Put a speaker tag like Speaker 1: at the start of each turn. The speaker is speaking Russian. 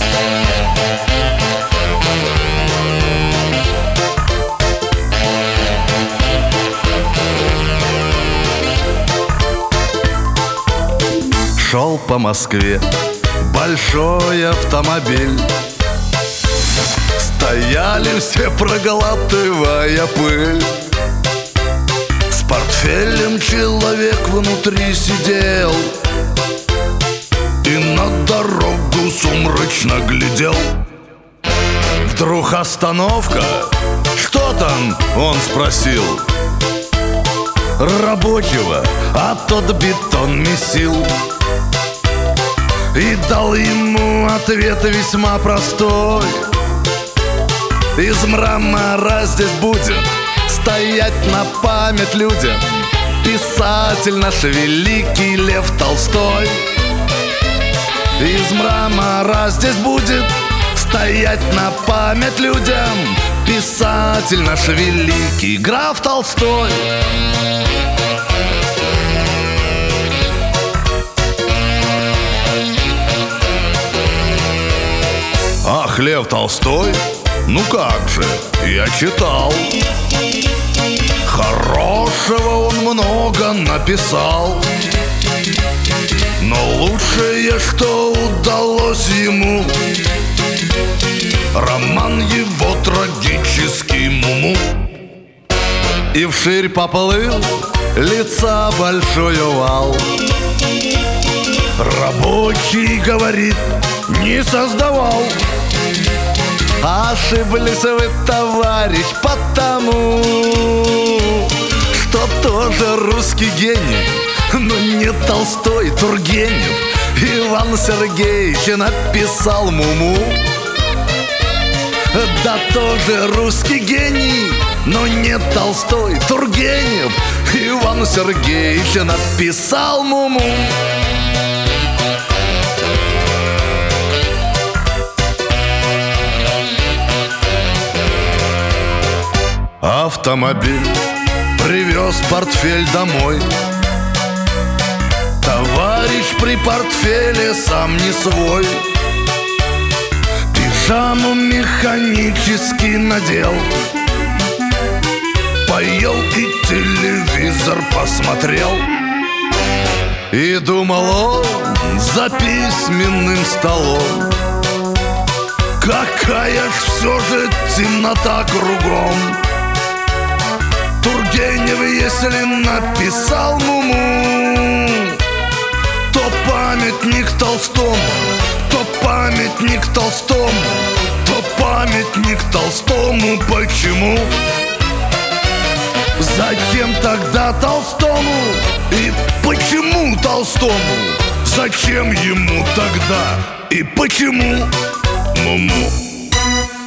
Speaker 1: Шел по Москве большой автомобиль. Стояли все, проглатывая пыль. С портфелем человек внутри сидел и на дорогу сумрачно глядел. Вдруг остановка. Что там? Он спросил рабочего, а тот бетон месил. И дал ему ответ весьма простой: из мрамора здесь будет стоять на память людям писатель наш великий Лев Толстой. Из мрамора здесь будет стоять на память людям писатель наш великий граф Толстой. Ах, Лев Толстой? Ну как же, я читал. Хорошего он много написал, но лучшее, что удалось ему, роман его трагический «Му-му». И вширь поплыл лица большой овал. Рабочий, говорит, не создавал. Ошиблись вы, товарищ, потому что тоже русский гений, но не Толстой, Тургенев. Иван Сергеевич написал «Му-му». Да тоже русский гений, но не Толстой, Тургенев. Иван Сергеевич написал «Му-му». Автомобиль привез портфель домой. Товарищ при портфеле сам не свой. Пижаму механически надел, поел и телевизор посмотрел. И думал он за письменным столом: какая ж все же темнота кругом. Тургенев, если написал «Му-му», то памятник Толстому, то памятник Толстому, то памятник Толстому. Почему? Зачем тогда Толстому? И почему Толстому? Зачем ему тогда? И почему? Му-му.